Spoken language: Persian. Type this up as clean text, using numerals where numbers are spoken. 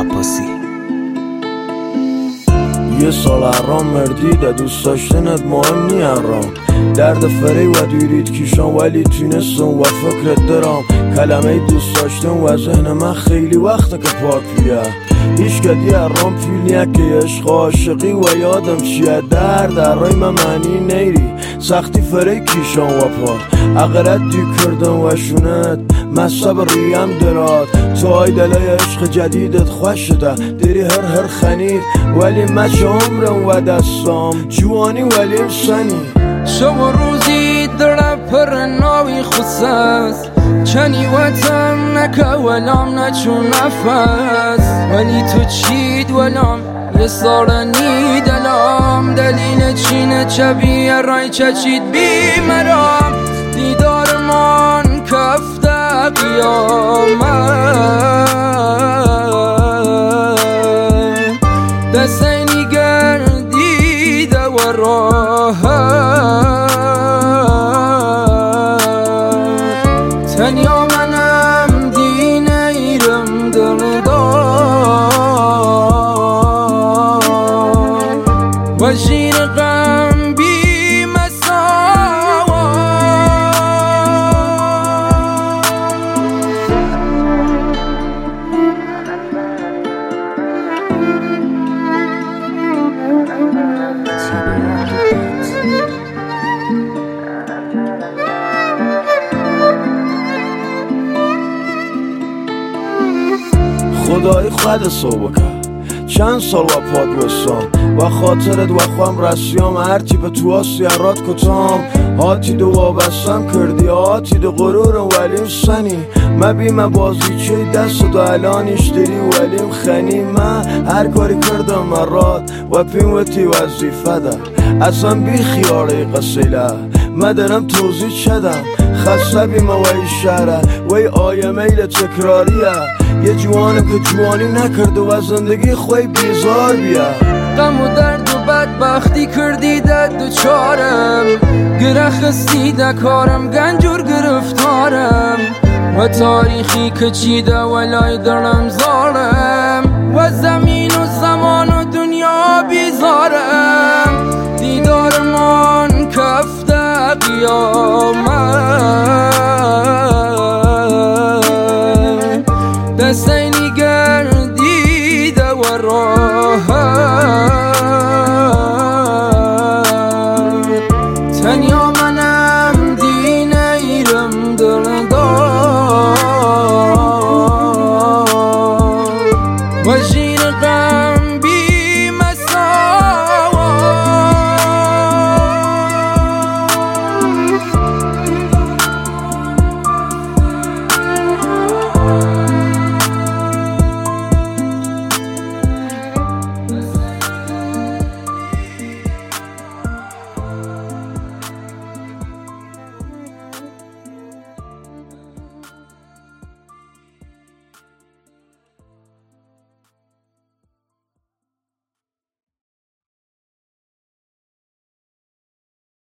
عباسی. یه سال حرام مردیده دوست داشتنت مهم نی حرام درد فری و دیرید کیشان ولی تونستم و فکرت درام کلمه دوست داشتن و ذهن من خیلی وقته که پاک بیه هیچ کدی حرام فیلیه که عشق عاشقی و یادم چیه در رای من معنی نیری سختی فری کیشان و پاک اقرد دی کردن و شونت مصب ریم دراد تو های دلای عشق جدیدت خوش شده دیری هر خنید ولی مچه عمرم و دستام جوانی ولیم سنی شب روزی در پر ناوی خصاص چنی وطن نکه ولام نچون نفس ولی تو چید ولام یه سارنی دلام دلیل چینه چبیه رای چچید بی مرام دیدار من کفته قیامت دستینی گردیده و راحت تنیا منم دین ایرم دردار و شیر غم بی مساوات خدای خود صبح کرد چند سال و پاد بستم و خاطرت و خوام رسیام هرچی به تو آسیارات کتام هاتی دو وابستم کردی هاتی دو غرورم ولیم سنی ما بیم بازی چه دست دو الانیش داری ولیم خنی من هر کاری کردم مرات و پیموتی وظیفه ده اصلا بی خیاره قصیله ما دارم توضیح شدم خسته بیم وی شهره وی آیه میل تکراریه یه جوانم که جوانی نکرده و زندگی خوی بیزار بیا غم و درد و بدبختی کردی دو چارم گره خستیده کارم گنجور گرفتارم و تاریخی که چیده ولای درم زارم و زمین و زمان و دنیا بیزارم دیدار من کفته قیامت دستینی گردیده و راحت تنیا منم دین ایرم دردار و